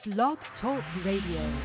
Blog Talk Radio.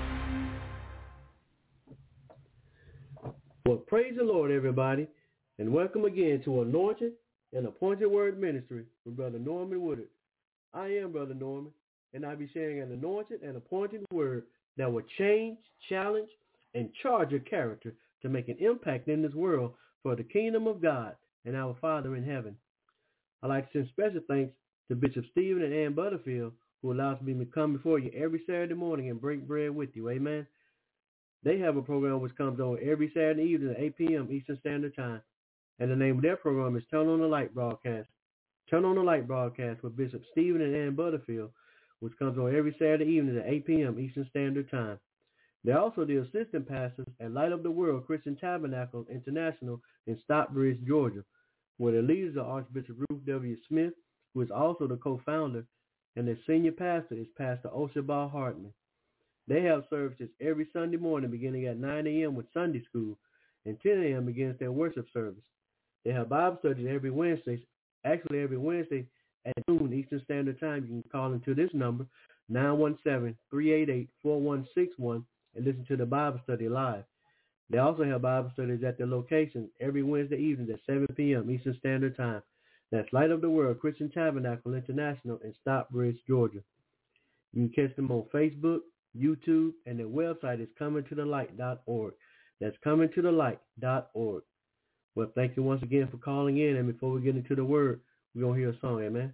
Well, praise the Lord, everybody, and welcome again to Anointed and Appointed Word Ministry with Brother Norman Woodard. I am Brother Norman, and I'll be sharing an anointed and appointed word that will change, challenge, and charge your character to make an impact in this world for the kingdom of God and our Father in heaven. I'd like to send special thanks to Bishop Stephen and Ann Butterfield, who allows me to come before you every Saturday morning and break bread with you. Amen. They have a program which comes on every Saturday evening at 8 p.m. Eastern Standard Time. And the name of their program is Turn on the Light Broadcast. Turn on the Light Broadcast with Bishop Stephen and Ann Butterfield, which comes on every Saturday evening at 8 p.m. Eastern Standard Time. They're also the assistant pastors at Light of the World Christian Tabernacle International in Stockbridge, Georgia, where the leaders are Archbishop Ruth W. Smith, who is also the co-founder, and their senior pastor is Pastor Oshabal Hartman. They have services every Sunday morning beginning at 9 a.m. with Sunday school, and 10 a.m. begins their worship service. They have Bible studies every Wednesday at noon Eastern Standard Time. You can call into this number, 917-388-4161, and listen to the Bible study live. They also have Bible studies at their location every Wednesday evening at 7 p.m. Eastern Standard Time. That's Light of the World Christian Tabernacle International in Stockbridge, Georgia. You can catch them on Facebook, YouTube, and their website is comingtothelight.org. That's comingtothelight.org. Well, thank you once again for calling in. And before we get into the word, we're going to hear a song, amen?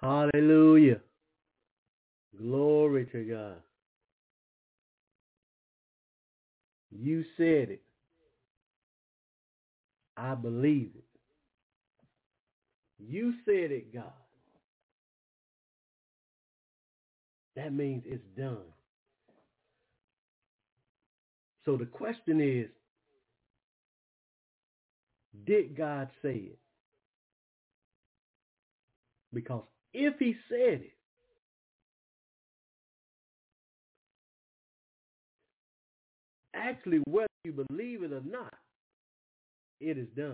Hallelujah. Glory to God. You said it. I believe it. You said it, God. That means it's done. So the question is, did God say it? Because if he said it, actually, whether you believe it or not, it is done.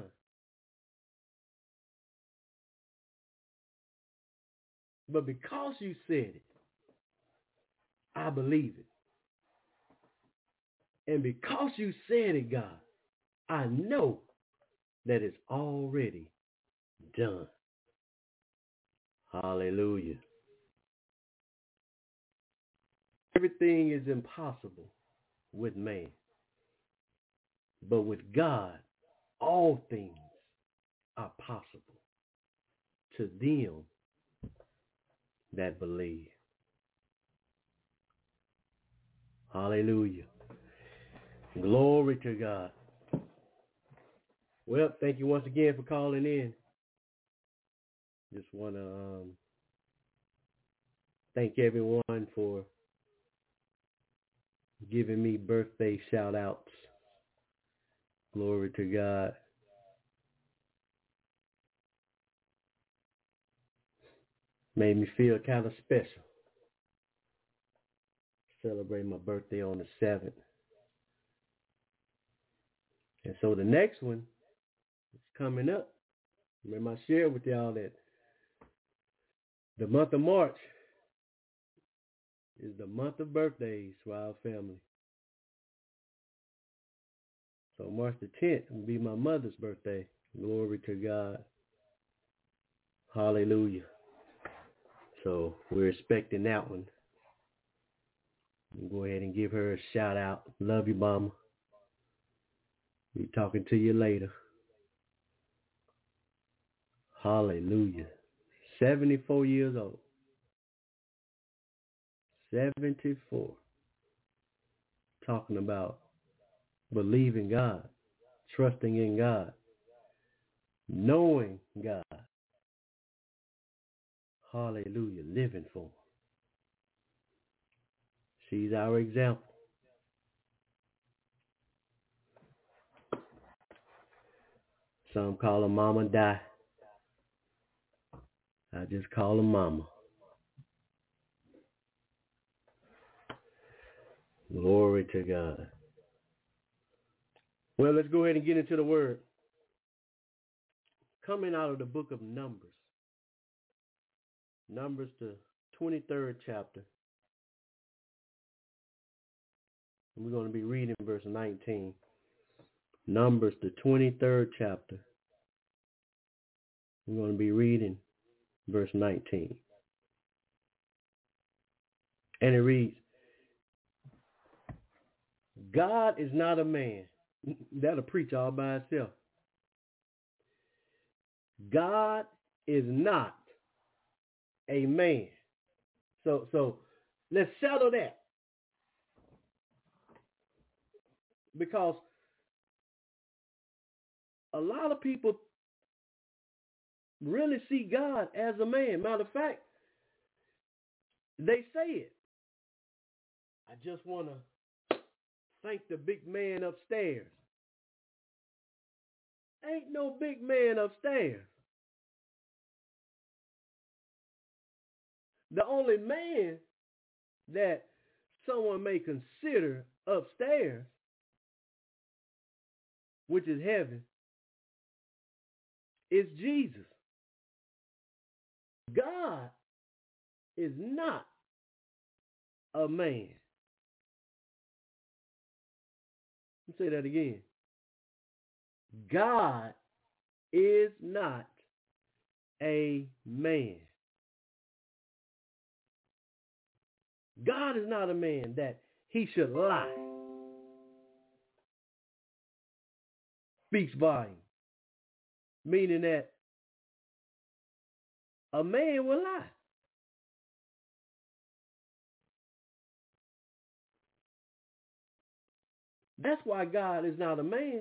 But because you said it, I believe it. And because you said it, God, I know that it's already done. Hallelujah. Everything is impossible with man. But with God, all things are possible to them that believe. Hallelujah. Glory to God. Well, thank you once again for calling in. Just want to thank everyone for giving me birthday shout outs. Glory to God. Made me feel kind of special. Celebrating my birthday on the 7th. And so the next one is coming up. Remember I shared with y'all that the month of March is the month of birthdays for our family. So March the 10th will be my mother's birthday. Glory to God. Hallelujah. So we're expecting that one. We'll go ahead and give her a shout out. Love you, Mama. Be talking to you later. Hallelujah. 74 years old. 74. Talking about believing God, trusting in God, knowing God. Hallelujah. Living for him. She's our example. Some call her Mama Di. I just call her Mama. Glory to God. Well, let's go ahead and get into the word. Coming out of the book of Numbers. Numbers, the 23rd chapter. And we're going to be reading verse 19. Numbers, the 23rd chapter. We're going to be reading verse 19. And it reads, God is not a man. That'll preach all by itself. God is not a man. So let's settle that. Because a lot of people really see God as a man. Matter of fact, they say it. I just want to thank the big man upstairs. Ain't no big man upstairs. The only man that someone may consider upstairs, which is heaven, is Jesus. God is not a man. Let me say that again. God is not a man. God is not a man that he should lie. Speaks volume. Meaning that a man will lie. That's why God is not a man.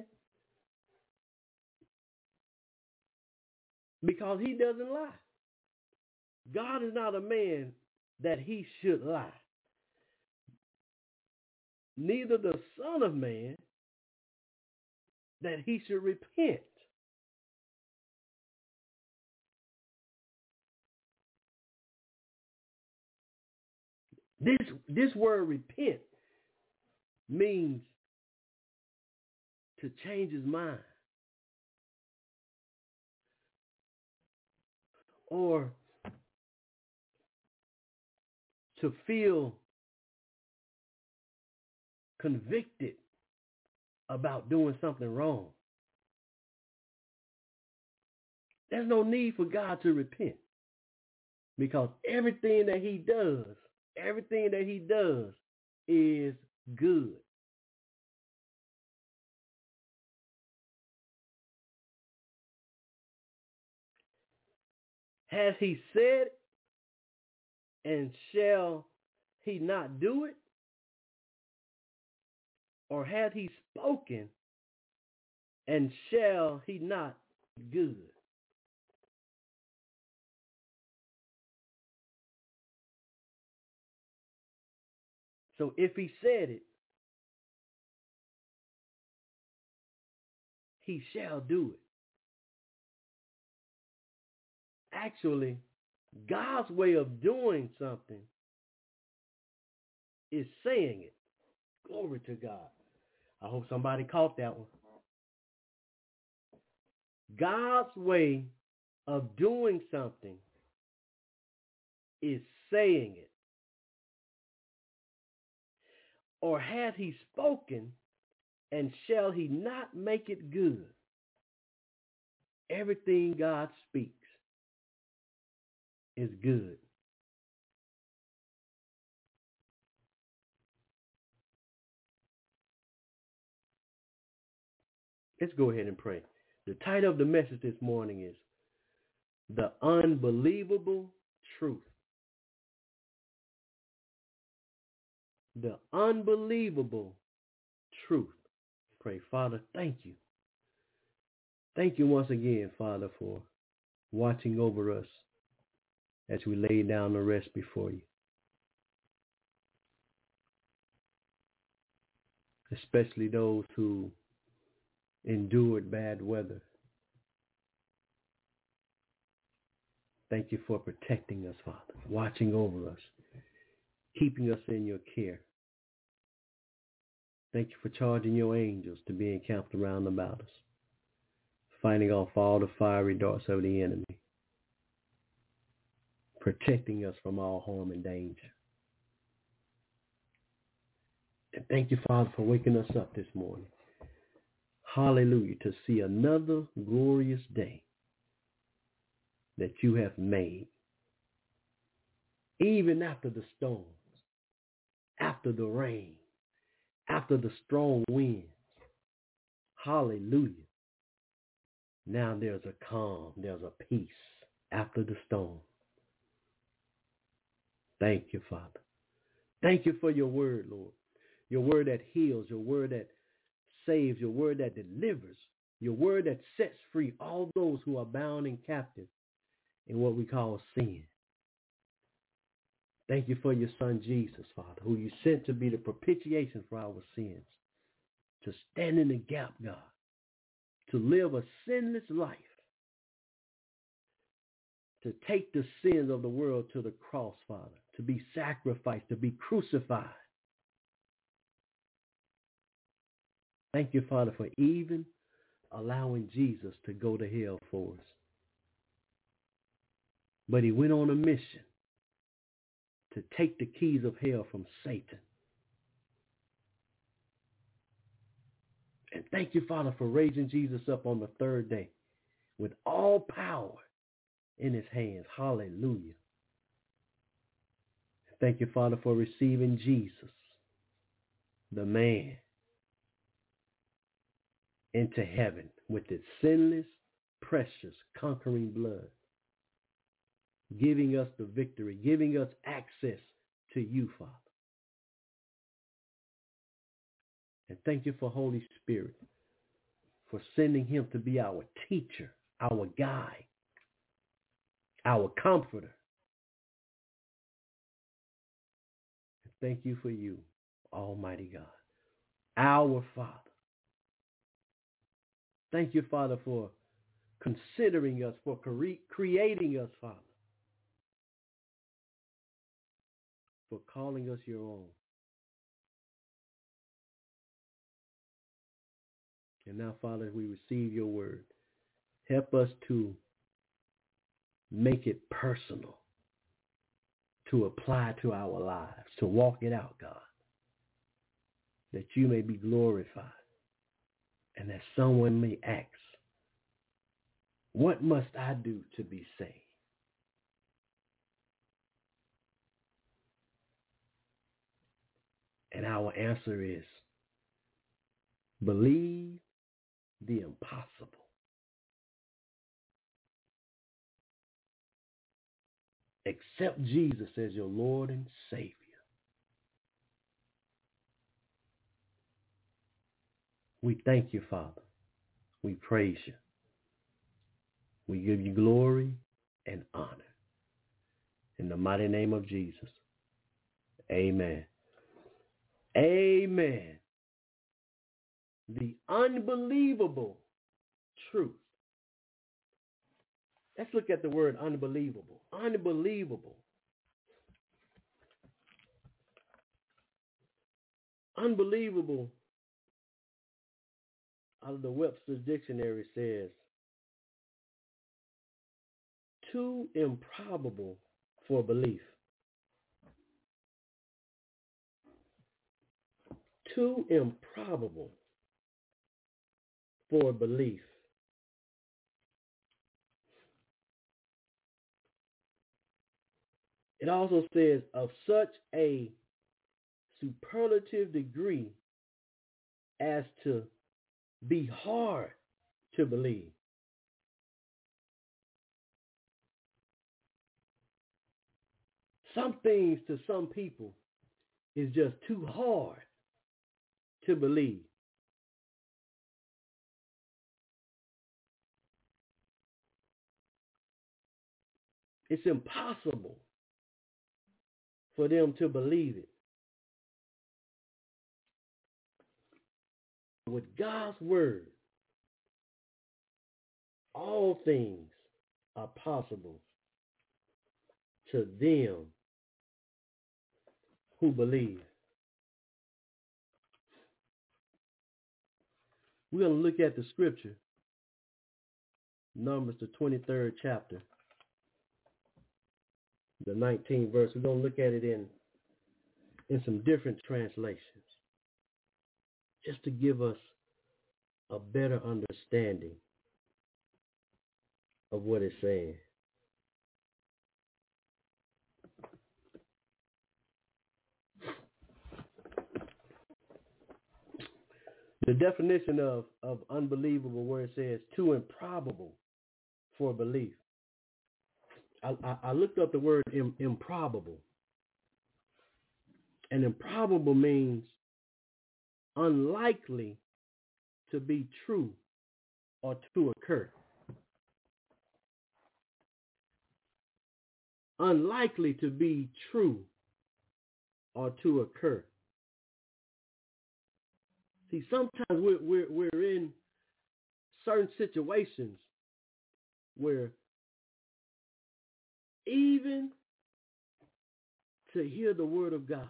Because he doesn't lie. God is not a man that he should lie. Neither the Son of Man that he should repent. This word repent means to change his mind or to feel convicted about doing something wrong. There's no need for God to repent because everything that he does is good. Has he said, and shall he not do it? Or hath he spoken, and shall he not be good? So if he said it, he shall do it. Actually, God's way of doing something is saying it. Glory to God. I hope somebody caught that one. God's way of doing something is saying it. Or hath he spoken, and shall he not make it good? Everything God speaks is good. Let's go ahead and pray. The title of the message this morning is The Unbelievable Truth. The unbelievable truth. Pray, Father, thank you. Thank you once again, Father, for watching over us as we lay down to rest before you. Especially those who endured bad weather. Thank you for protecting us, Father, watching over us, keeping us in your care. Thank you for charging your angels to be encamped around about us, fighting off all the fiery darts of the enemy, protecting us from all harm and danger. And thank you, Father, for waking us up this morning. Hallelujah, to see another glorious day that you have made. Even after the storms, after the rain, after the strong winds. Hallelujah. Now there's a calm, there's a peace after the storm. Thank you, Father. Thank you for your word, Lord. Your word that heals, your word that saves, your word that delivers, your word that sets free all those who are bound and captive in what we call sin. Thank you for your son, Jesus, Father, who you sent to be the propitiation for our sins, to stand in the gap, God, to live a sinless life, to take the sins of the world to the cross, Father, to be sacrificed, to be crucified. Thank you, Father, for even allowing Jesus to go to hell for us. But he went on a mission to take the keys of hell from Satan. And thank you, Father, for raising Jesus up on the third day with all power in his hands. Hallelujah. Thank you, Father, for receiving Jesus, the man, into heaven with its sinless, precious, conquering blood, giving us the victory, giving us access to you, Father. And thank you for Holy Spirit, for sending him to be our teacher, our guide, our comforter. And thank you for you, Almighty God, our Father. Thank you, Father, for considering us, for creating us, Father, for calling us your own. And now, Father, as we receive your word, help us to make it personal, to apply to our lives, to walk it out, God, that you may be glorified and that someone may ask, what must I do to be saved? And our answer is, believe the impossible. Accept Jesus as your Lord and Savior. We thank you, Father. We praise you. We give you glory and honor. In the mighty name of Jesus. Amen. Amen. The unbelievable truth. Let's look at the word unbelievable. Unbelievable. Unbelievable, out of the Webster's Dictionary, says, too improbable for belief. Too improbable for belief. It also says of such a superlative degree as to be hard to believe. Some things to some people is just too hard to believe. It's impossible for them to believe it. With God's word, all things are possible to them who believe. We're going to look at the scripture, Numbers, the 23rd chapter, the 19th verse. We're going to look at it in some different translations, just to give us a better understanding of what it's saying. The definition of unbelievable, where it says too improbable for belief. I looked up the word improbable. And improbable means unlikely to be true or to occur. Unlikely to be true or to occur. See, sometimes we're in certain situations where even to hear the word of God,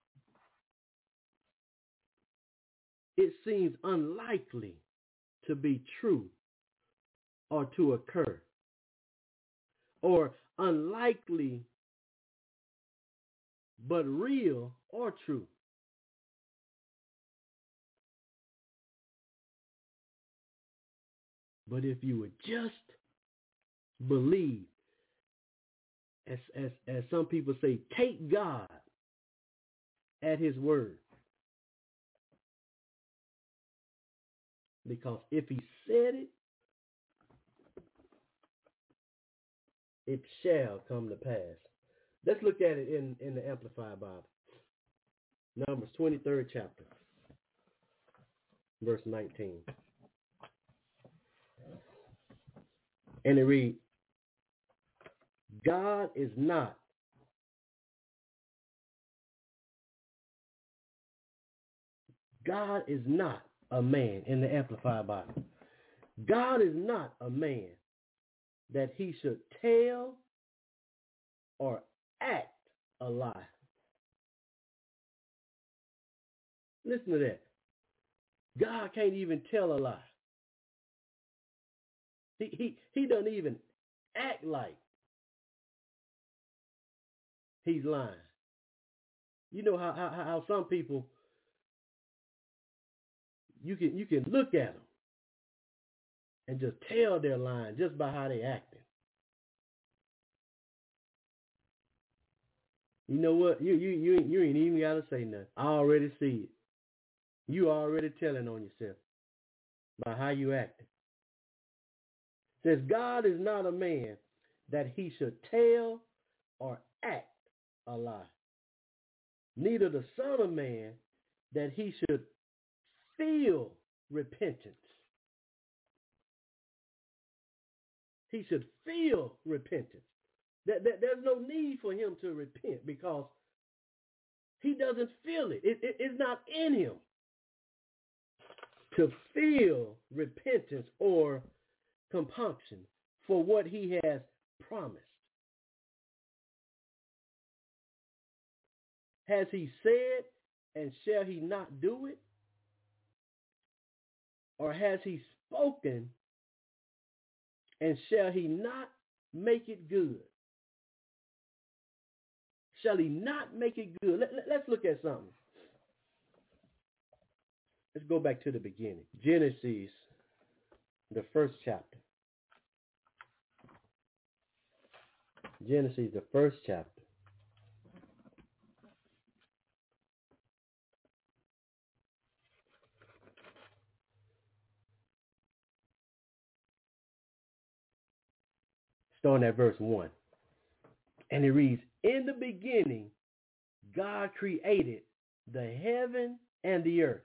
it seems unlikely to be true or to occur, or unlikely but real or true. But if you would just believe, as some people say, take God at his word. Because if he said it, it shall come to pass. Let's look at it in the Amplified Bible. Numbers 23rd chapter. verse 19. And it reads, God is not a man, in the Amplified Bible. God is not a man that he should tell or act a lie. Listen to that. God can't even tell a lie. He doesn't even act like he's lying. You know how some people, you can look at them and just tell they're lying just by how they acting. You know what? You ain't even gotta say nothing. I already see it. You already telling on yourself by how you acting. It says God is not a man that he should tell or act a lie. Neither the Son of Man that he should feel repentance. He should feel repentance. There's no need for him to repent because he doesn't feel it. It's not in him to feel repentance or compunction for what he has promised. Has he said, and shall he not do it? Or has he spoken, and shall he not make it good? Shall he not make it good? Let's look at something. Let's go back to the beginning. Genesis, the first chapter. Genesis, the first chapter. Starting at verse 1. And it reads, in the beginning, God created the heaven and the earth.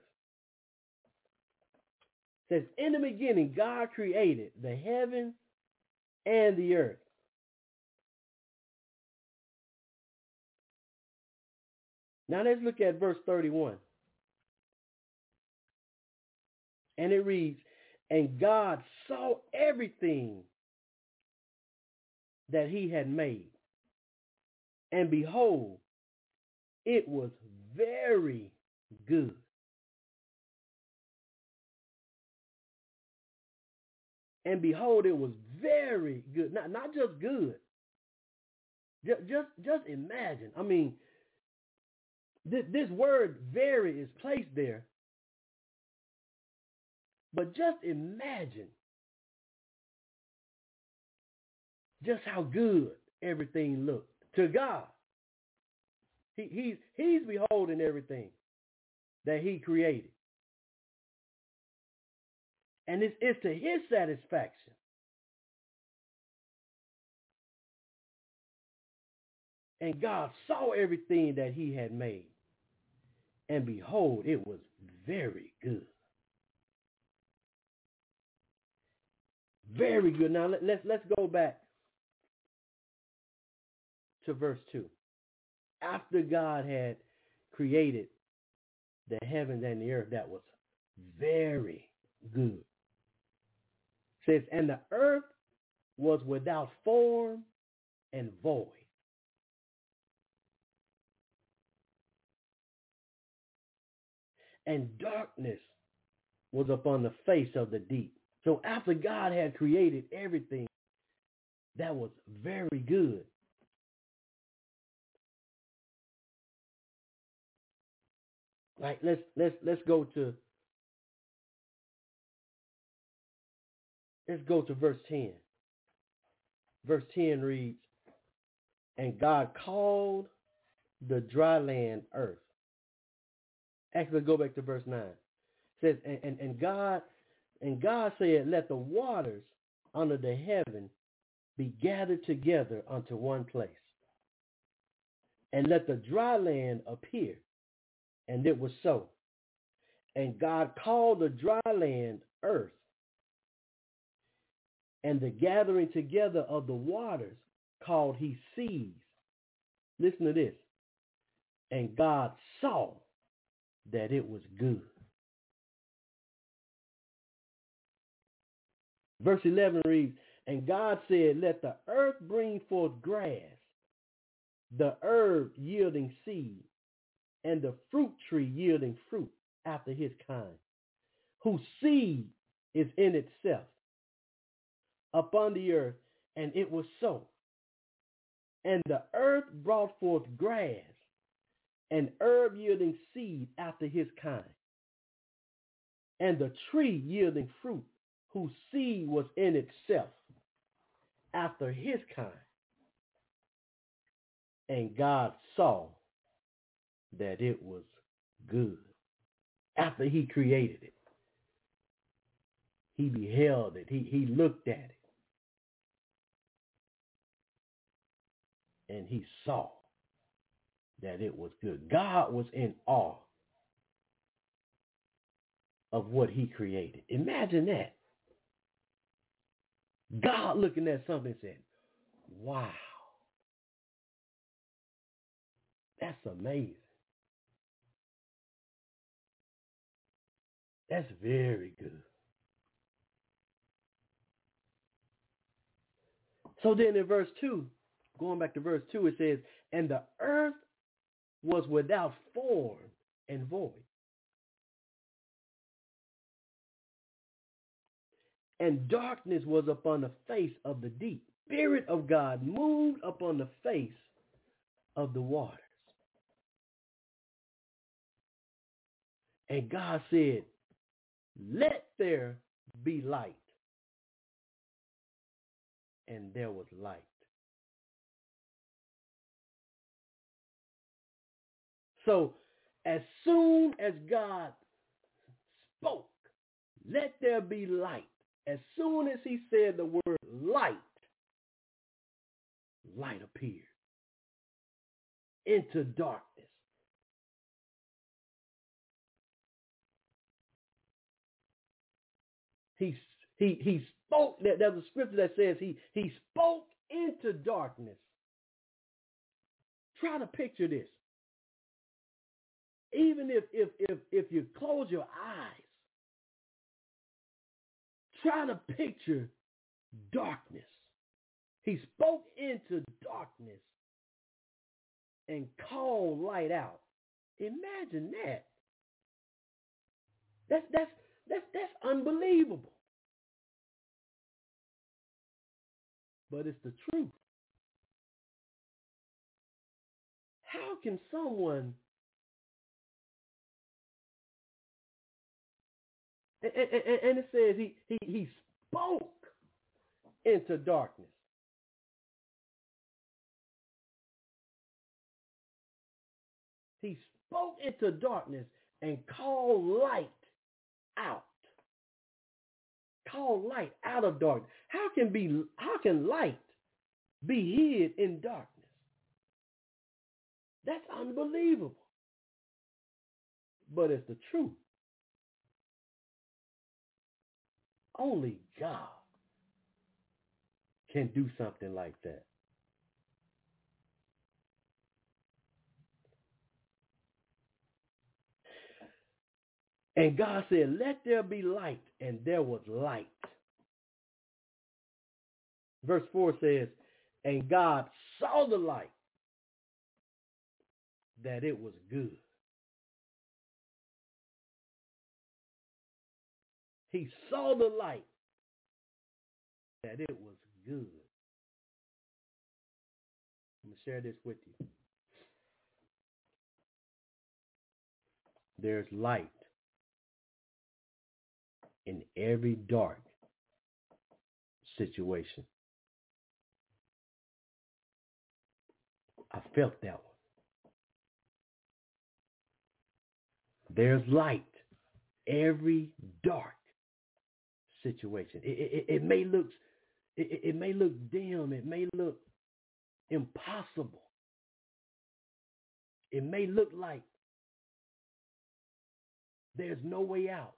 It says, in the beginning, God created the heaven and the earth. Now let's look at verse 31. And it reads, and God saw everything that he had made. And behold, it was very good. And behold, it was very good. Not just good. Just imagine. I mean, this word very is placed there. But just imagine just how good everything looked to God. He's beholding everything that he created. And it's to his satisfaction. And God saw everything that he had made. And behold, it was very good. Very good. Now let's go back to verse 2. After God had created the heavens and the earth, that was very good. It says, and the earth was without form and void. And darkness was upon the face of the deep. So after God had created everything, that was very good. Like let's go to verse 10. Verse 10 reads, and God called the dry land earth. Actually, let's go back to verse 9. It says, and God said, let the waters under the heaven be gathered together unto one place, and let the dry land appear. And it was so. And God called the dry land earth, and the gathering together of the waters called he seas. Listen to this. And God saw that it was good. Verse 11 reads, and God said, let the earth bring forth grass, the herb yielding seed, and the fruit tree yielding fruit after his kind, whose seed is in itself upon the earth, and it was so. And the earth brought forth grass, and herb yielding seed after his kind, and the tree yielding fruit, whose seed was in itself after his kind. And God saw that it was good. After he created it, he beheld it, he looked at it, and he saw that it was good. God was in awe of what he created. Imagine that. God looking at something and said, wow, that's amazing. That's very good. So then in verse 2, going back to verse 2, it says, and the earth was without form and void. And darkness was upon the face of the deep. Spirit of God moved upon the face of the waters. And God said, let there be light. And there was light. So as soon as God spoke, let there be light. As soon as he said the word light, light appeared into darkness. He spoke. There's a scripture that says he spoke into darkness. Try to picture this. Even if you close your eyes, try to picture darkness. He spoke into darkness and called light out. Imagine that. That's unbelievable. But it's the truth. How can someone and it says he spoke into darkness. He spoke into darkness and called light out. Called light out of darkness. How can light be hid in darkness? That's unbelievable. But it's the truth. Only God can do something like that. And God said, let there be light, and there was light. Verse 4 says, and God saw the light, that it was good. He saw the light, that it was good. I'm going to share this with you. There's light in every dark situation. I felt that one. There's light every dark situation. It may look dim. It may look impossible. It may look like There's no way out.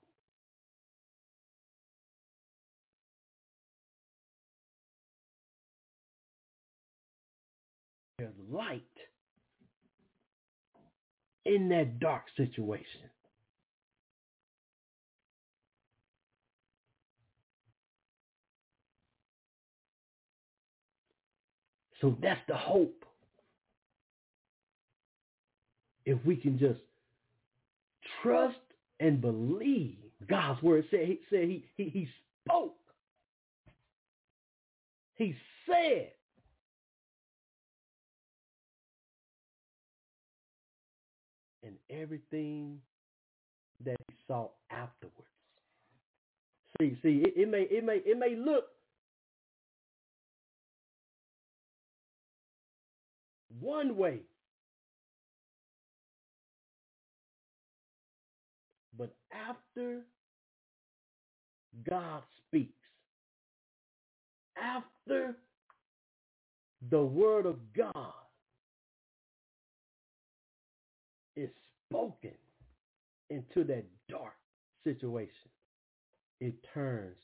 There's light in that dark situation. So that's the hope. If we can just trust and believe God's word said he spoke. He said. And everything that he saw afterwards. See, it may look one way, but after God speaks, after the word of God is spoken into that dark situation, it turns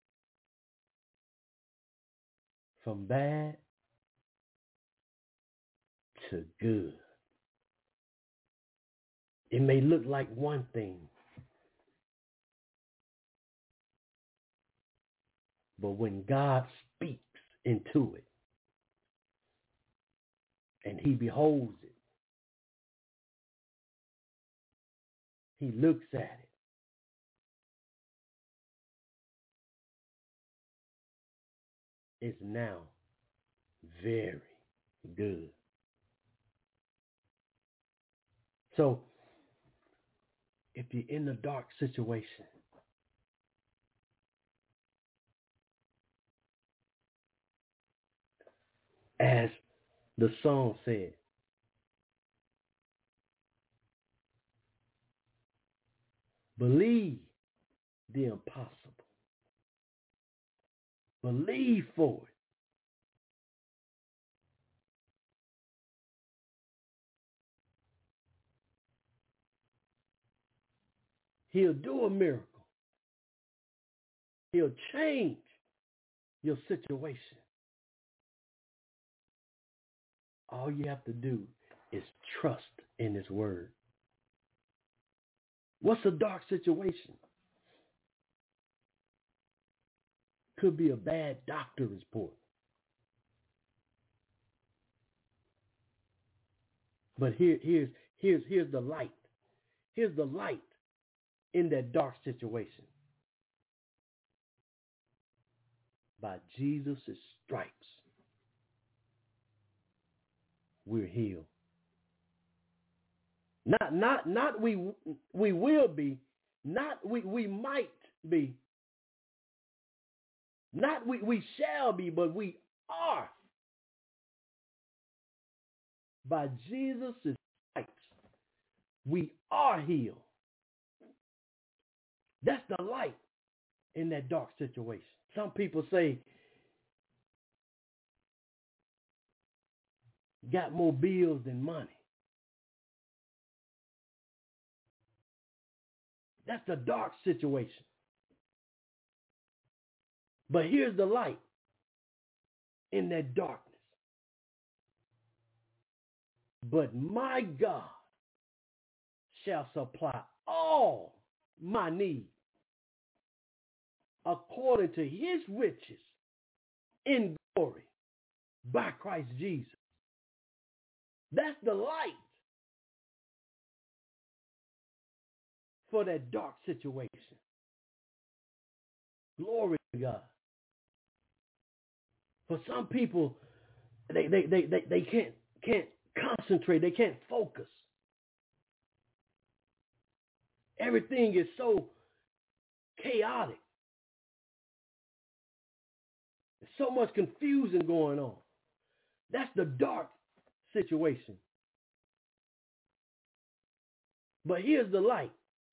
from bad to good. It may look like one thing, but when God speaks into it and he beholds it, he looks at it, it's now very good. So, if you're in a dark situation, as the song said, believe the impossible. Believe for it. He'll do a miracle. He'll change your situation. All you have to do is trust in his word. What's a dark situation? Could be a bad doctor report. But here's the light. Here's the light in that dark situation. By Jesus' stripes, we're healed. Not we will be, not we might be, not we shall be, but we are. By Jesus' stripes, we are healed. That's the light in that dark situation. Some people say, got more bills than money. That's the dark situation. But here's the light in that darkness. But my God shall supply all my need according to his riches in glory by Christ Jesus. That's the light for that dark situation. Glory to God. For some people, they can't concentrate. They can't focus. Everything is so chaotic. There's so much confusion going on. That's the dark situation. But here's the light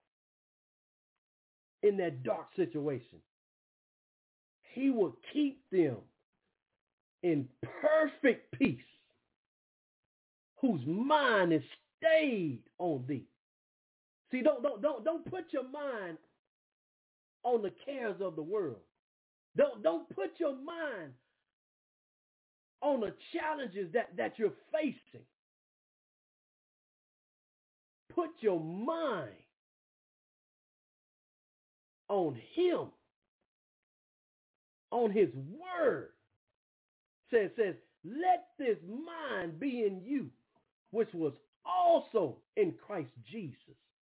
in that dark situation. He will keep them in perfect peace, whose mind is stayed on thee. See, don't put your mind on the cares of the world. Don't put your mind on the challenges that you're facing. Put your mind on him, on his word. Says, let this mind be in you, which was also in Christ Jesus.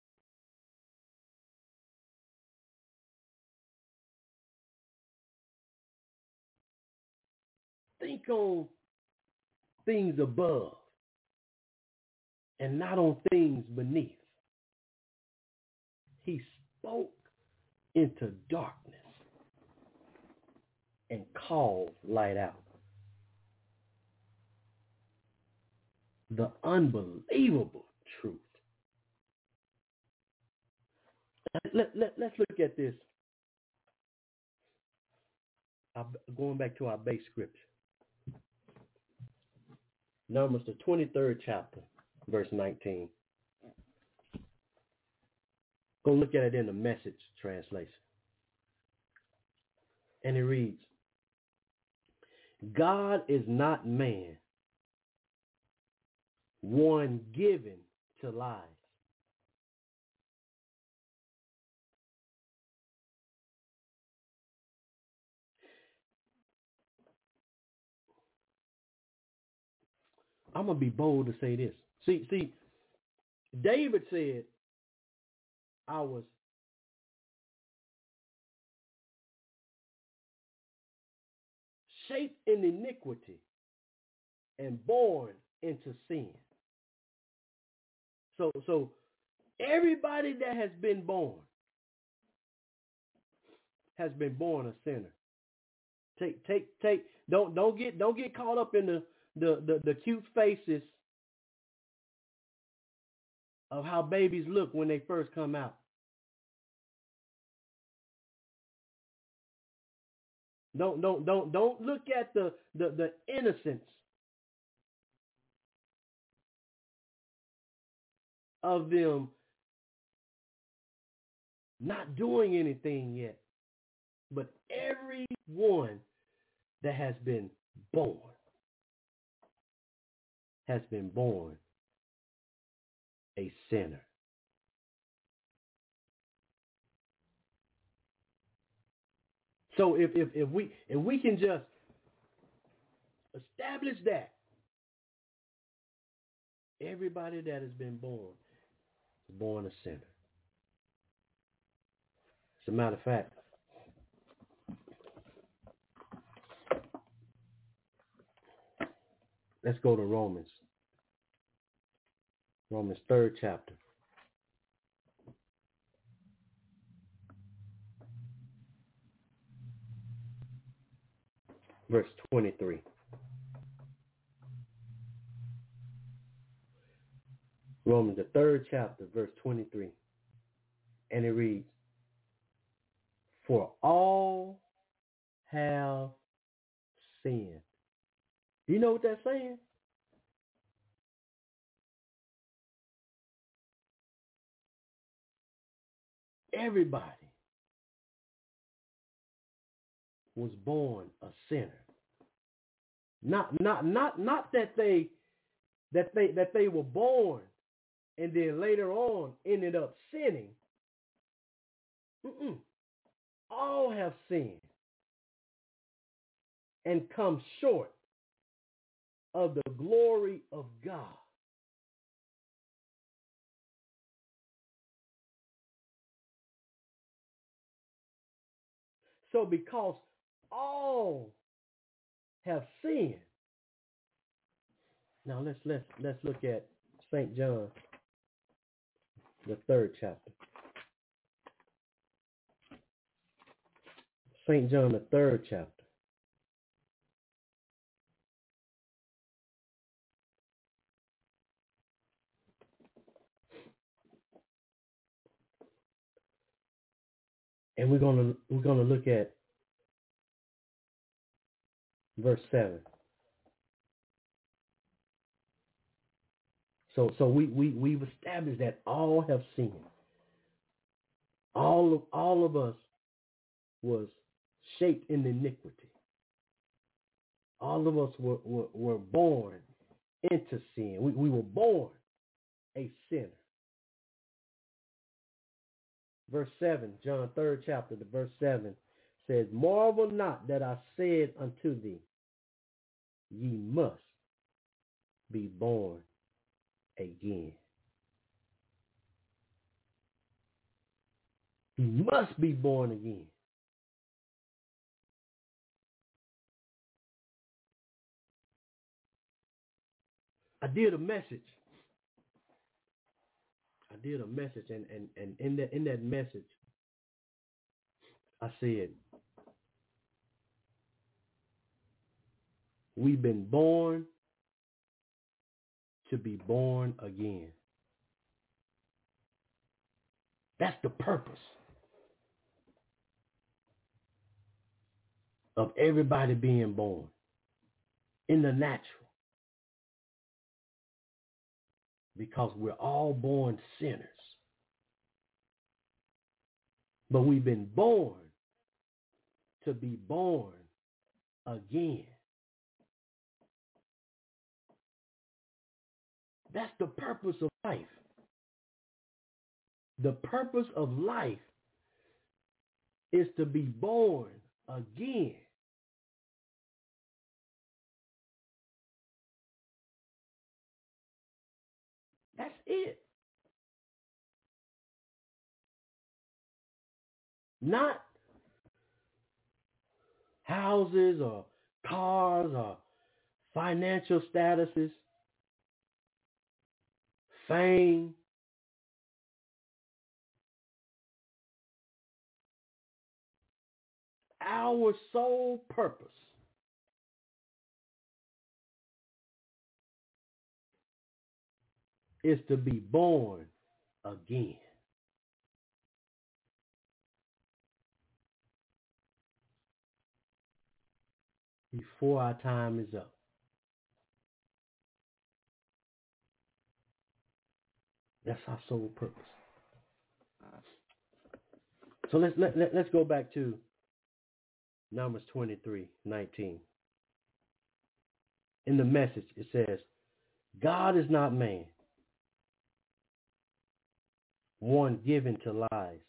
Think on things above and not on things beneath. He spoke into darkness and called light out. The unbelievable truth. Let's look at this. Going back to our base scripture. Numbers, the 23rd chapter, verse 19. Go look at it in the Message translation. And it reads, God is not man, one given to lies. I'm going to be bold to say this. See, David said, I was shaped in iniquity and born into sin. So everybody that has been born a sinner. Don't get caught up in the cute faces of how babies look when they first come out. Don't look at the innocence of them not doing anything yet. But everyone that has been born a sinner. So if we can just establish that everybody that has been born is born a sinner. As a matter of fact, let's go to Romans 3rd chapter. Verse 23. Romans, the 3rd chapter, verse 23. And it reads, for all have sinned. Do you know what that's saying? Everybody was born a sinner. Not that they were born and then later on ended up sinning. All have sinned and come short of the glory of God. So because all have sinned. Now let's look at St. John, the 3rd chapter. St. John, the 3rd chapter. And we're gonna look at verse 7. So we've established that all have sinned. All of us was shaped in iniquity. All of us were born into sin. We were born a sinner. Verse 7, John 3rd chapter, the verse 7 says, marvel not that I said unto thee, ye must be born again. You must be born again. I did a message, and in that message, I said, we've been born to be born again. That's the purpose of everybody being born in the natural. Because we're all born sinners. But we've been born to be born again. That's the purpose of life. The purpose of life is to be born again. That's it. Not houses or cars or financial statuses, fame. Our sole purpose is to be born again. Before our time is up. That's our sole purpose. So let's go back to Numbers 23:19. In the message, it says, God is not man, one given to lies,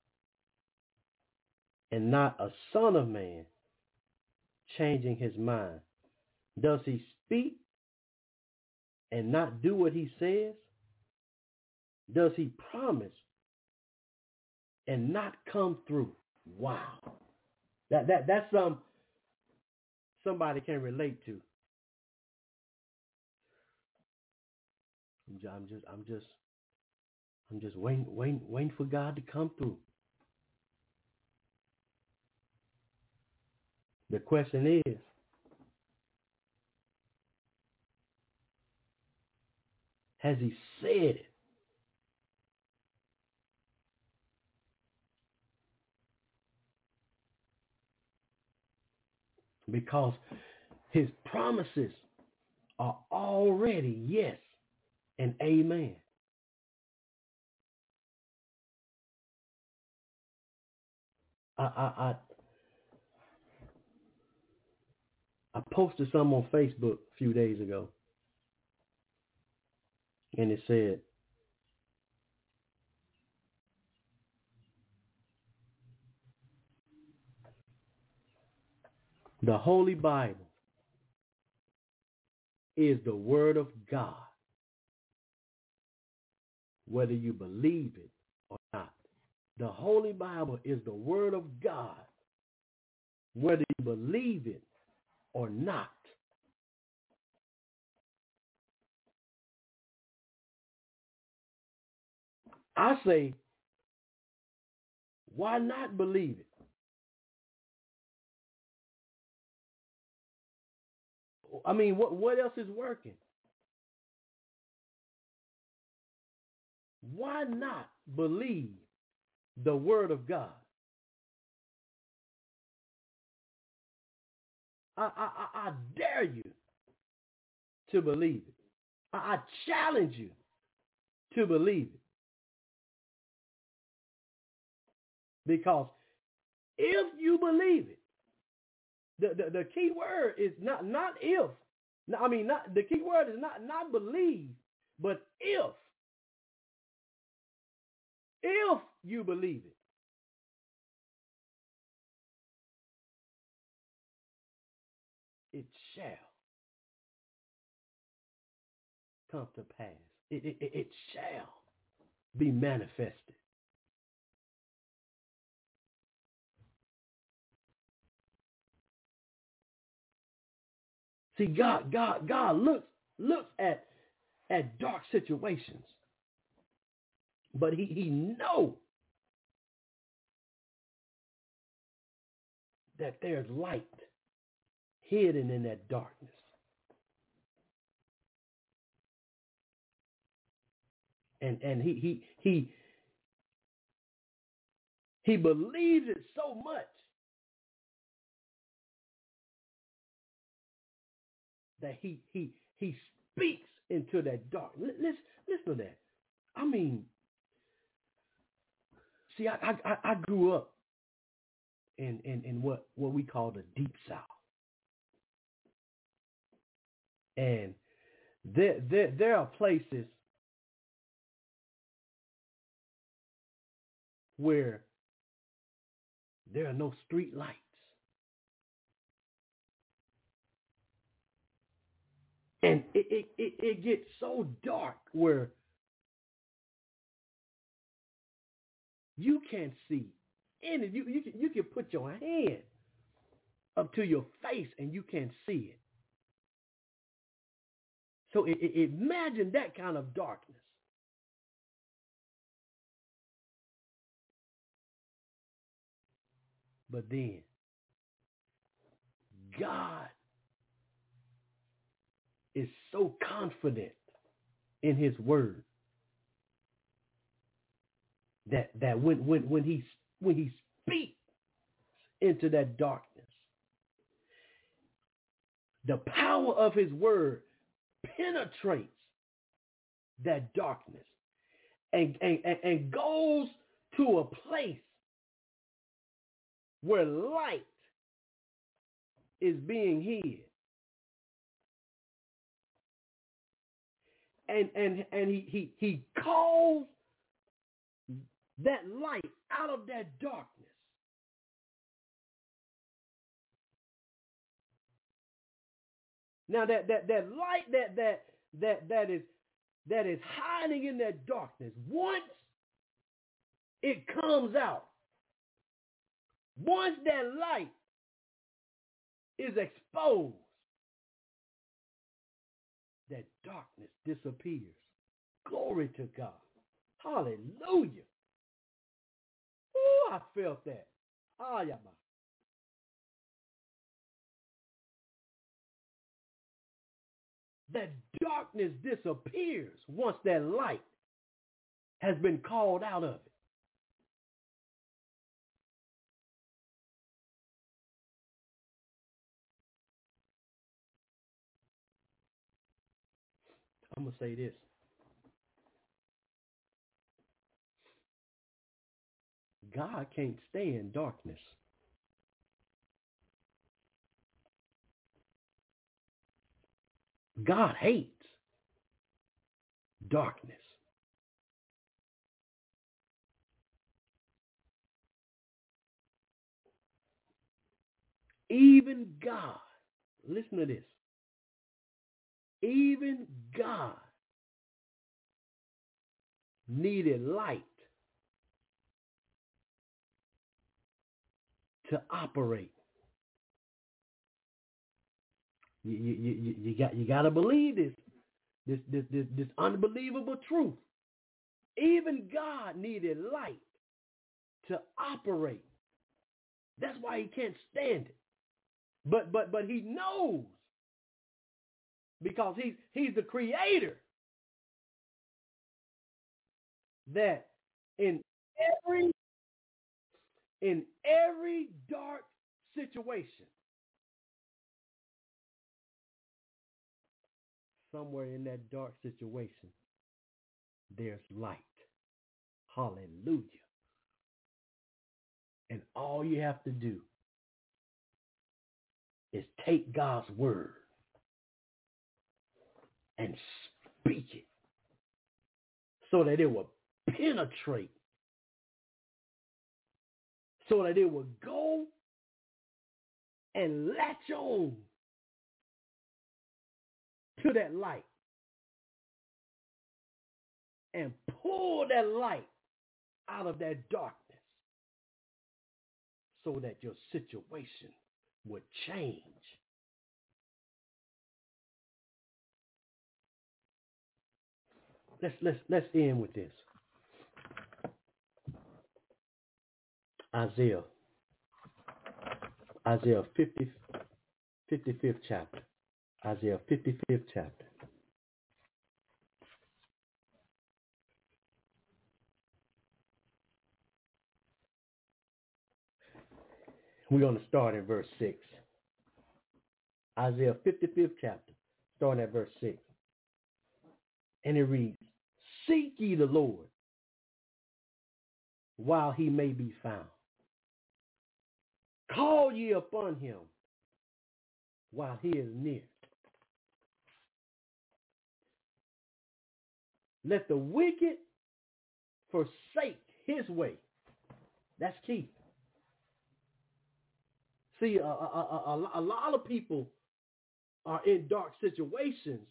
and not a son of man, changing his mind. Does he speak and not do what he says? Does he promise and not come through? Wow. That's somebody can relate to. I'm just waiting for God to come through. The question is, has he said it? Because his promises are already yes and amen. I posted some on Facebook a few days ago, and it said, the Holy Bible is the Word of God, whether you believe it or not. The Holy Bible is the Word of God, whether you believe it or not. I say, why not believe it? I mean, what else is working? Why not believe the Word of God? I dare you to believe it. I challenge you to believe it. Because if you believe it, the key word is not if. I mean, not the key word is not believe, but if. If you believe it shall come to pass. It shall be manifested. See, God looks at dark situations, but he knows that there's light hidden in that darkness. And he believes it so much that he speaks into that darkness. Listen to that. I mean, see, I grew up in what we call the Deep South, and there are places where there are no street lights. And it gets so dark where you can't see any. You can put your hand up to your face and you can't see it. So imagine that kind of darkness. But then God is so confident in his word that when he speaks into that darkness, the power of his word penetrates that darkness and goes to a place where light is being hid. And he calls that light out of that darkness. Now that light that is hiding in that darkness, once it comes out, once that light is exposed, that darkness disappears. Glory to God. Hallelujah. Oh, I felt that. That darkness disappears once that light has been called out of it. I'm going to say this. God can't stand darkness. God hates darkness. Even God, listen to this. Even God needed light to operate. You got to believe this unbelievable truth. Even God needed light to operate. That's why he can't stand it. But he knows, because he's the creator, that in every dark situation, somewhere in that dark situation, there's light. Hallelujah. And all you have to do is take God's word and speak it so that it will penetrate, so that it will go and latch on to that light and pull that light out of that darkness so that your situation would change. Let's end with this. Isaiah 55th chapter. Isaiah 55th chapter. We're going to start in verse 6. Isaiah 55th chapter, starting at verse 6. And it reads, "Seek ye the Lord while he may be found. Call ye upon him while he is near. Let the wicked forsake his way." That's key. See, a lot of people are in dark situations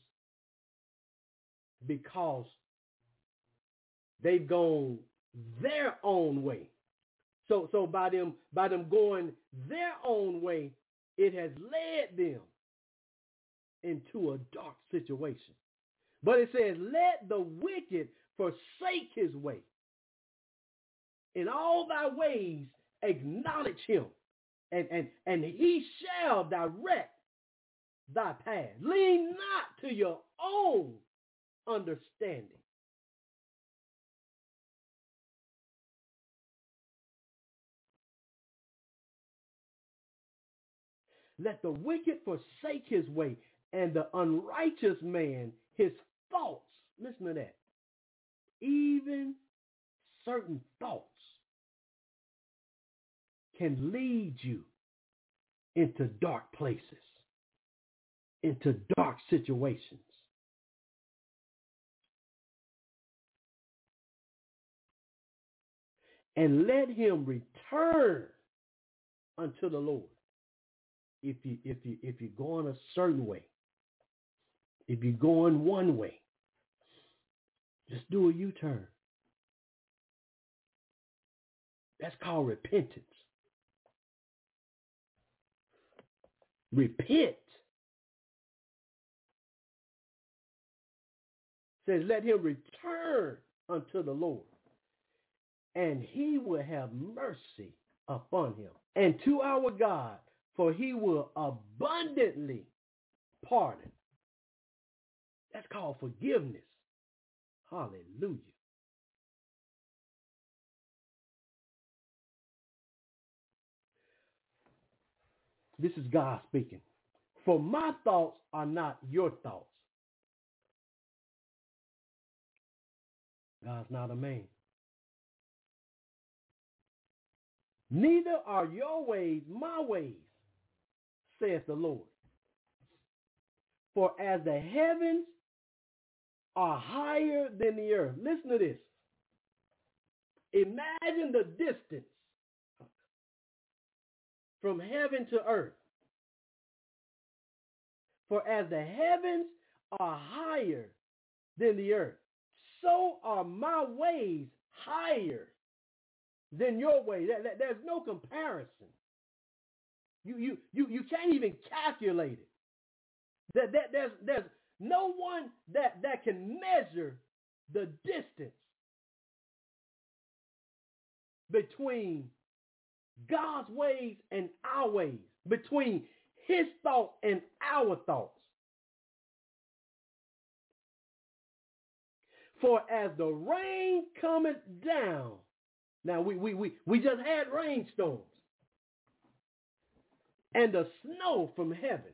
because they've gone their own way. So by them going their own way, it has led them into a dark situation. But it says, let the wicked forsake his way. In all thy ways acknowledge him, and he shall direct thy path. Lean not to your own understanding. Let the wicked forsake his way, and the unrighteous man his thoughts. Listen to that. Even certain thoughts can lead you into dark places, into dark situations. And let him return unto the Lord. If you're going a certain way, if you're going one way, just do a U-turn. That's called repentance. Repent. Says, let him return unto the Lord, and he will have mercy upon him. And to our God, for he will abundantly pardon. That's called forgiveness. Hallelujah. This is God speaking. For my thoughts are not your thoughts. God's not a man. Neither are your ways my ways, saith the Lord. For as the heavens are higher than the earth. Listen to this. Imagine the distance from heaven to earth. For as the heavens are higher than the earth, so are my ways higher than your ways. There's no comparison. You can't even calculate it. There's no one that can measure the distance between God's ways and our ways, between his thought and our thoughts. For as the rain cometh down, now we just had rainstorms, and the snow from heaven.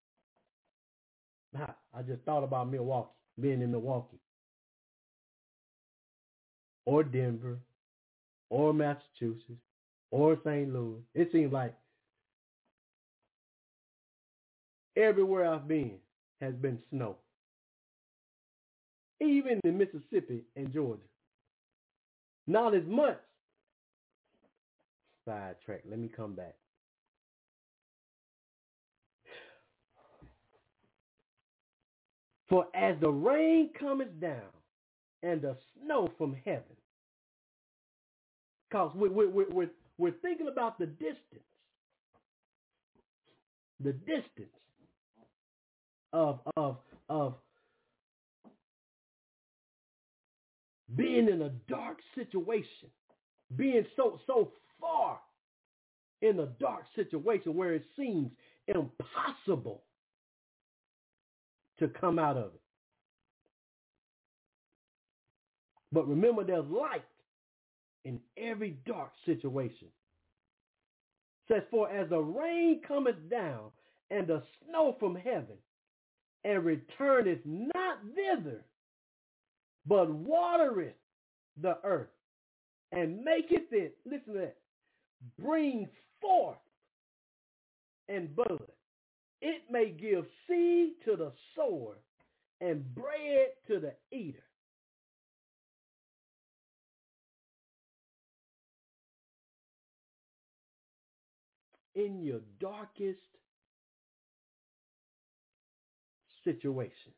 I just thought about Milwaukee, being in Milwaukee, or Denver, or Massachusetts, or St. Louis. It seems like everywhere I've been has been snow. Even in Mississippi and Georgia. Not as much. Sidetrack. Let me come back. For as the rain cometh down and the snow from heaven, because we're thinking about the distance of being in a dark situation, being so far in a dark situation where it seems impossible to come out of it. But remember, there's light in every dark situation. It says, for as the rain cometh down and the snow from heaven, and returneth not thither, but watereth the earth, and maketh it, listen to that, bring forth and bud. It may give seed to the sower and bread to the eater. In your darkest situation.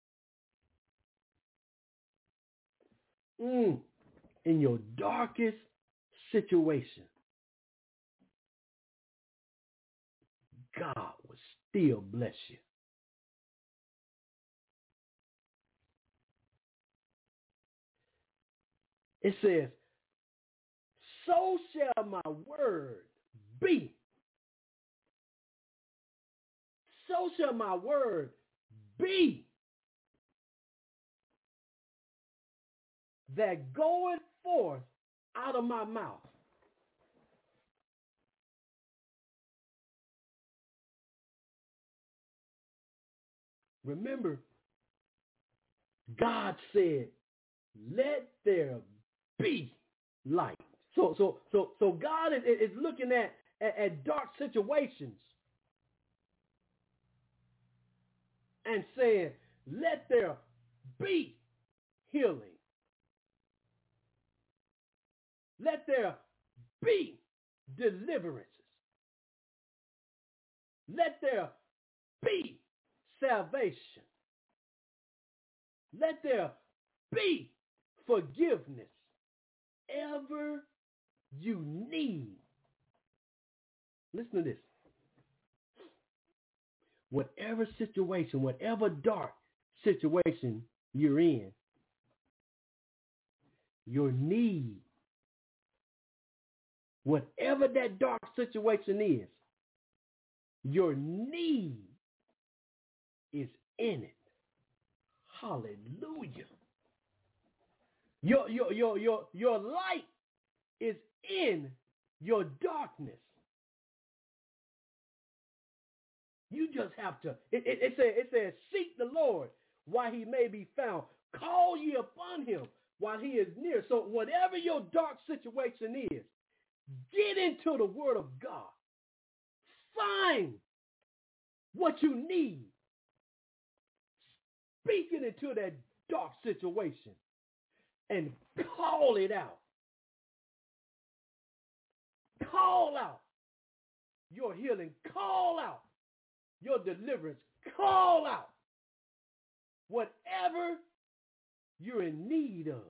In your darkest situation, God will still bless you. It says, so shall my word be. So shall my word be that goeth forth out of my mouth. Remember, God said, let there be light. So God is looking at dark situations and saying, let there be healing. Let there be deliverances. Let there be salvation. Let there be forgiveness. Ever you need. Listen to this. Whatever situation, whatever dark situation you're in, your need, whatever that dark situation is, your need is in it. Hallelujah. Your light is in your darkness. You just have to, it says, seek the Lord while he may be found. Call ye upon him while he is near. So whatever your dark situation is, get into the word of God. Find what you need. Speak it into that dark situation and call it out. Call out your healing. Call out your deliverance. Call out whatever you're in need of.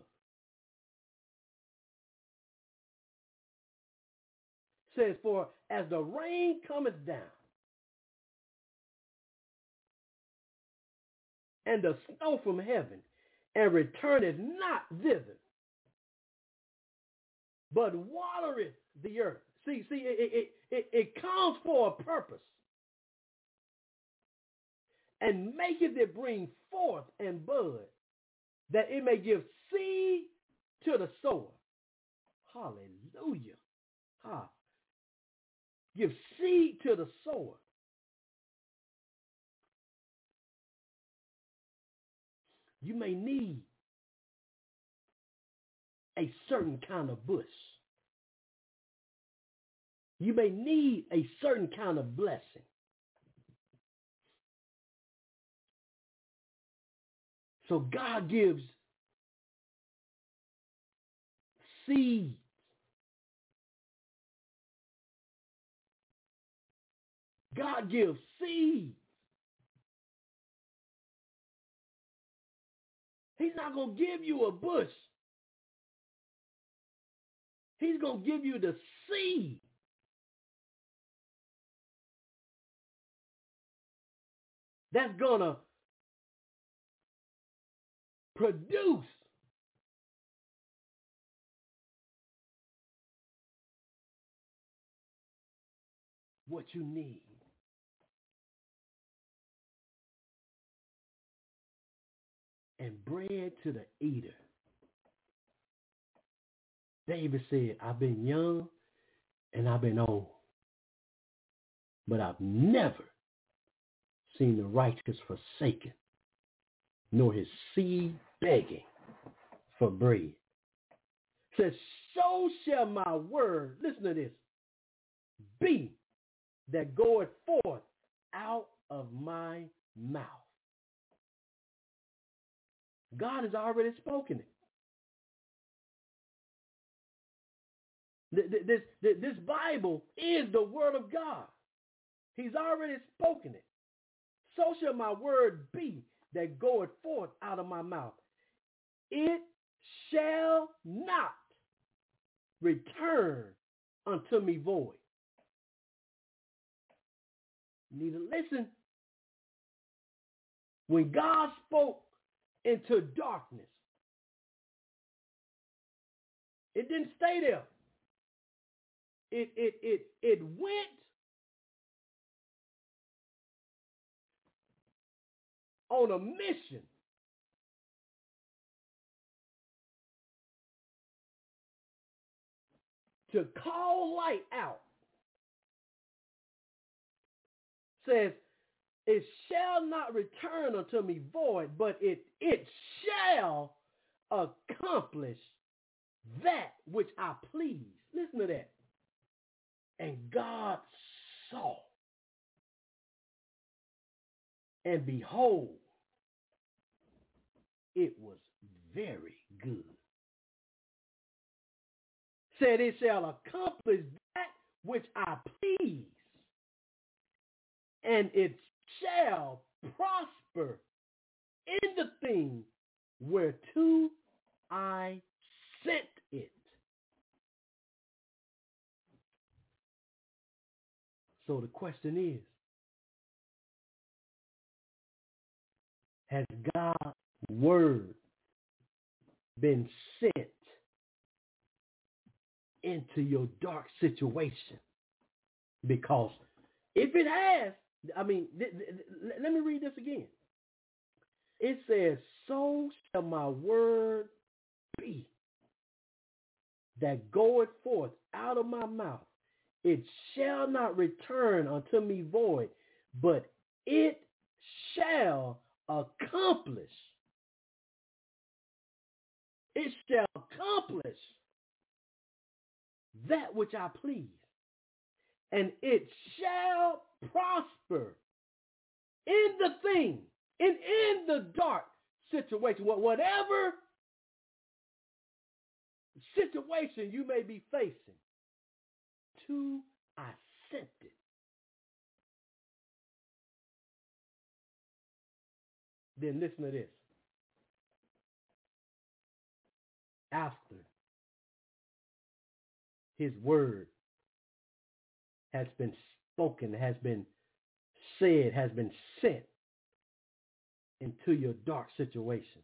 It says, for as the rain cometh down and the snow from heaven, and returneth not thither, but watereth the earth. See, it comes for a purpose. And maketh it bring forth and bud, that it may give seed to the sower. Hallelujah. Give seed to the sower. You may need a certain kind of bush. You may need a certain kind of blessing. So God gives seeds. God gives seeds. He's not going to give you a bush. He's going to give you the seed. That's going to produce what you need. And bread to the eater. David said, I've been young and I've been old, but I've never seen the righteous forsaken, nor his seed begging for bread. Says, so shall my word, listen to this, be that goeth forth out of my mouth. God has already spoken it. This Bible is the word of God. He's already spoken it. So shall my word be that goeth forth out of my mouth. It shall not return unto me void. You need to listen. When God spoke into darkness, it didn't stay there. It went on a mission to call light out. Says, it shall not return unto me void, but it shall accomplish that which I please. Listen to that. And God saw, and behold, it was very good. Said it shall accomplish that which I please, and it shall prosper in the thing whereto I sent it. So the question is, has God's word been sent into your dark situation? Because if it has, let me read this again. It says, so shall my word be that goeth forth out of my mouth. It shall not return unto me void, but it shall accomplish. It shall accomplish that which I please. And it shall prosper in the thing, in the dark situation, whatever situation you may be facing, to I sent it. Then listen to this. After his word has been spoken, has been said, has been sent into your dark situation,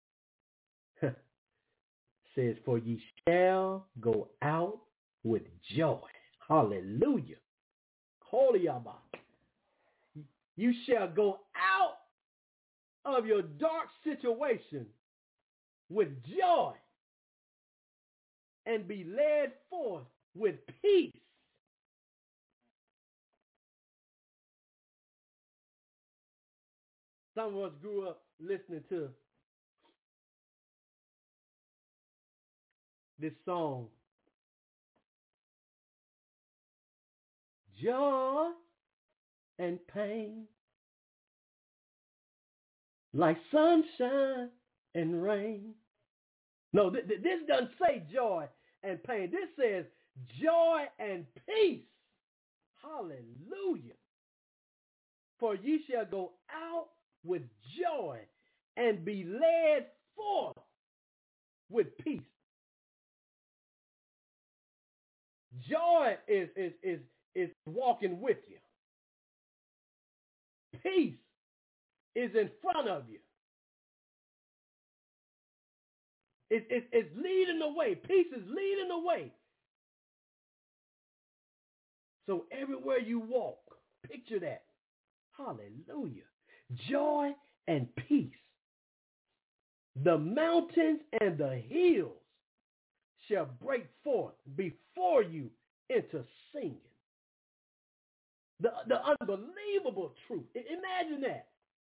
says, for ye shall go out with joy. Hallelujah. Holy Abba. You shall go out of your dark situation with joy and be led forth with peace. Some of us grew up listening to this song, joy and pain, like sunshine and rain. No, this doesn't say joy and pain. This says joy and peace. Hallelujah. For ye shall go out with joy and be led forth with peace. Joy is walking with you. Peace is in front of you. It's leading the way. Peace is leading the way. So everywhere you walk, picture that. Hallelujah. Joy and peace. The mountains and the hills shall break forth before you into singing. The unbelievable truth. Imagine that.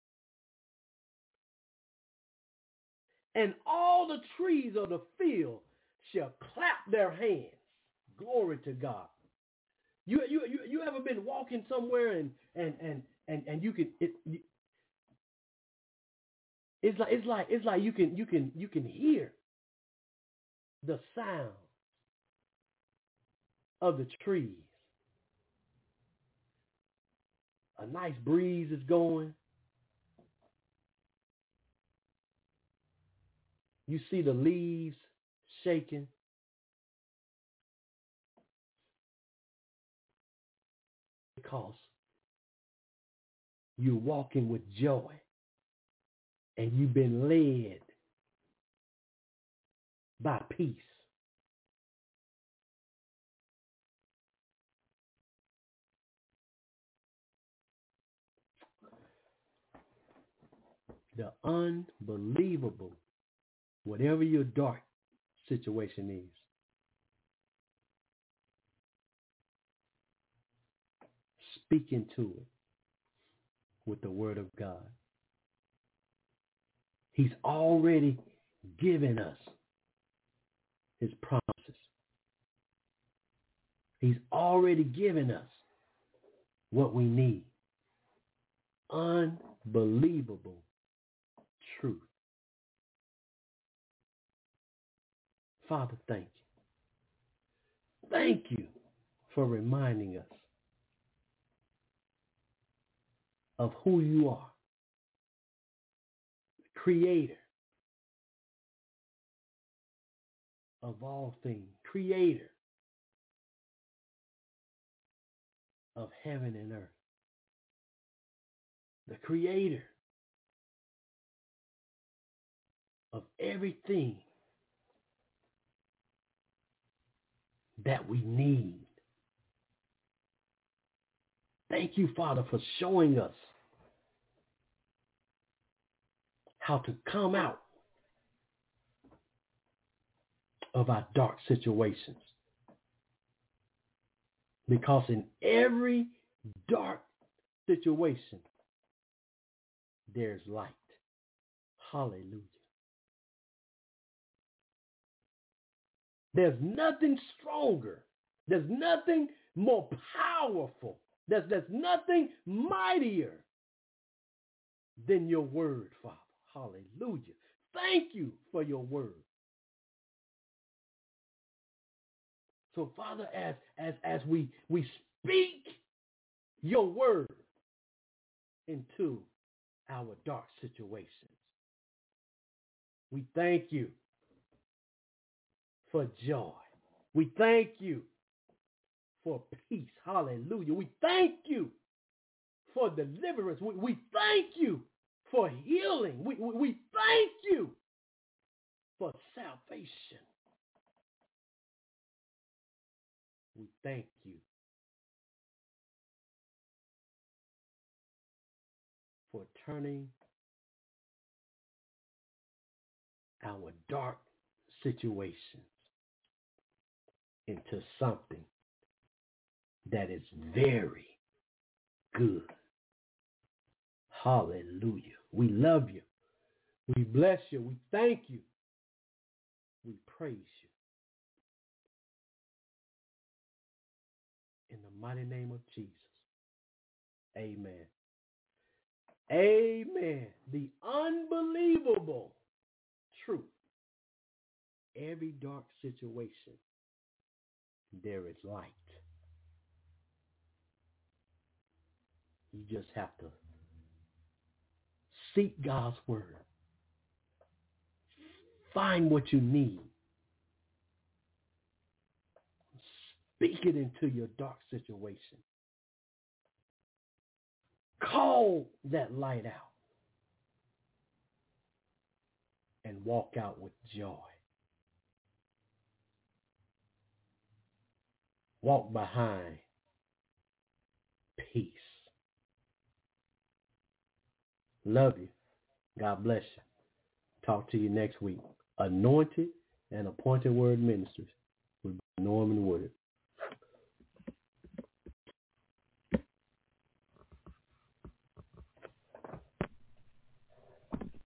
And all the trees of the field shall clap their hands. Glory to God. You ever been walking somewhere and you can it's like you can hear the sound of the trees. A nice breeze is going. You see the leaves shaking. Because you're walking with joy and you've been led by peace. The unbelievable, whatever your dark situation is, speak into it with the word of God. He's already given us his promises. He's already given us what we need. Unbelievable truth. Father, thank you. Thank you for reminding us of who you are, the creator of all things, creator of heaven and earth, the creator of everything that we need. Thank you, Father, for showing us how to come out of our dark situations. Because in every dark situation, there's light. Hallelujah. There's nothing stronger. There's nothing more powerful. There's nothing mightier than your word, Father. Hallelujah. Thank you for your word. So, Father, as we speak your word into our dark situations, we thank you for joy. We thank you for peace. Hallelujah. We thank you for deliverance. We thank you for healing. We thank you for salvation. We thank you for turning our dark situations into something that is very good. Hallelujah. We love you. We bless you. We thank you. We praise you. In the mighty name of Jesus. Amen. Amen. The unbelievable truth. Every dark situation, there is light. You just have to seek God's word. Find what you need. Speak it into your dark situation. Call that light out and walk out with joy. Walk behind peace. Love you. God bless you. Talk to you next week. Anointed and Appointed Word Ministries with Norman Woodard.